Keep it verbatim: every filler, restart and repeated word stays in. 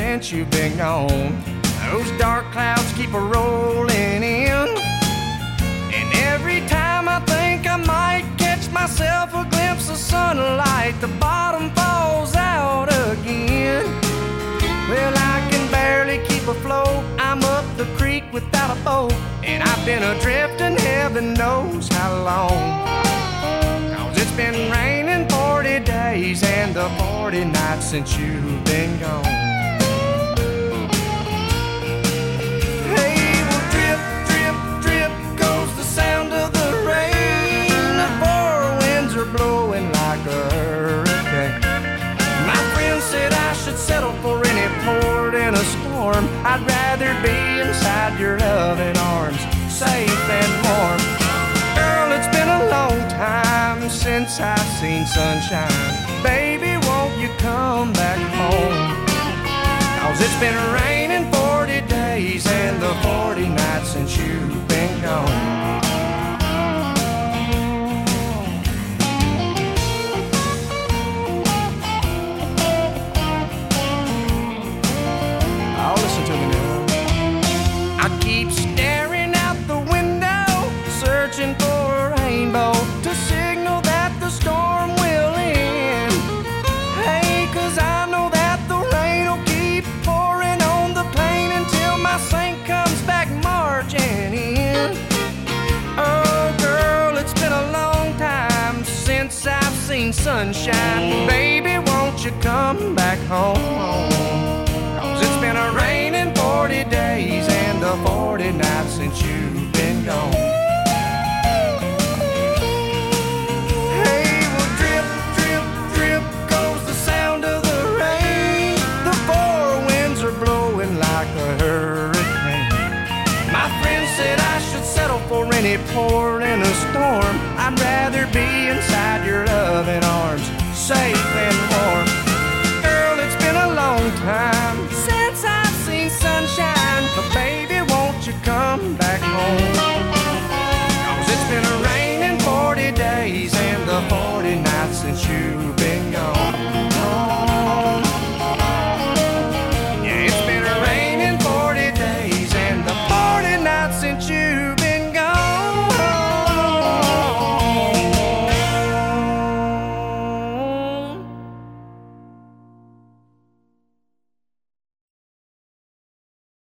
since you've been gone. Those dark clouds keep a rolling in, and every time I think I might catch myself a glimpse of sunlight, the bottom falls out again. Well, I can barely keep afloat. I'm up the creek without a boat, and I've been a-drifting heaven knows how long. Cause it's been raining forty days and the forty nights since you've been gone. Blowing like a hurricane. My friend said I should settle for any port in a storm. I'd rather be inside your loving arms, safe and warm. Girl, it's been a long time since I've seen sunshine. Baby, won't you come back home? Cause it's been raining forty days and the forty nights since you've been gone. Keep staring out the window, searching for a rainbow to signal that the storm will end. Hey, cause I know that the rain will keep pouring on the plain until my saint comes back marching in. Oh girl, it's been a long time since I've seen sunshine. Baby, won't you come back home? Cause it's been a raining forty days and the forty nights since you've been gone. Hey, well, drip, drip, drip goes the sound of the rain. The four winds are blowing like a hurricane. My friend said I should settle for any port in a storm. I'd rather be inside your loving arms, safe and warm.